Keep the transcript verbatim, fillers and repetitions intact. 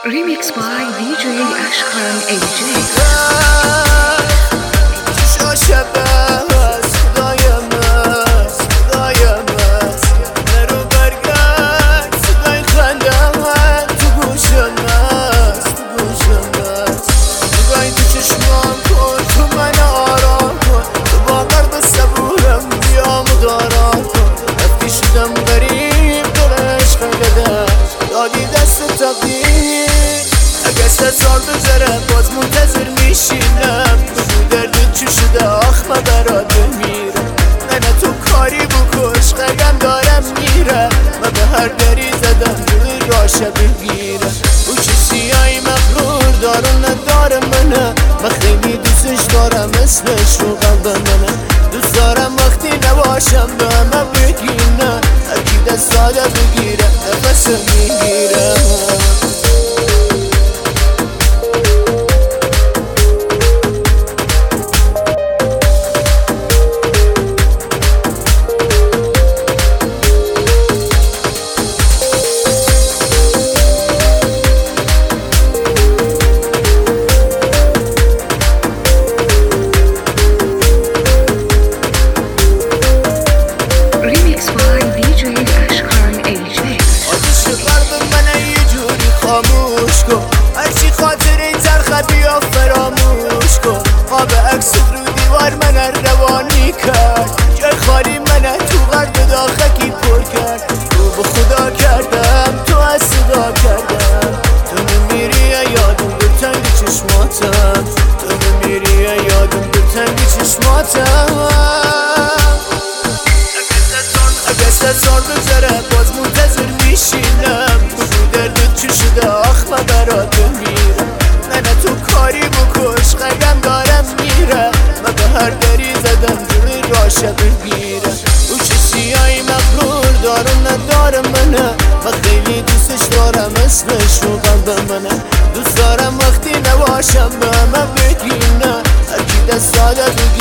Remix by دی جی Ashkhan ای جی. سال بذاره باز منتظر میشینم بگو دردت چی شده آخ من برات بمیرم نه نه تو کاری بکش قگم دارم میره من به هر دری زدم دل راشه بگیرم او چه سیایی مغرور دارم نداره منه من خیلی دوستش دارم اسمش رو قلب منه دوست دارم وقتی نباشم به همه بگینه هرکی دست ساده بگیره نفسه میگیره هرچی خاطر این تلخه بیا فراموش کن ما به عکس رو دیوار من روانی کرد جای خالی منه تو قلب داخکی پر کرد تو به خدا کردم تو از صدا کردم تو نمیری یادم به تنگ چشماتم تو نمیری یادم به تنگ چشماتم اگه سال بذاره باز منتظر میشینم بگو دردت چی شده آخ من برات بمیرم نه نه تو کاری بکش قگم دارم میره من به هر دری زدم دل راشه بگیرم او چه سیایی مغرور دارم نداره منه من خیلی دوستش دارم اسمش رو قلب منه دوست دارم وقتی نباشم به همه بگینه هرکی دست ساده بگیرم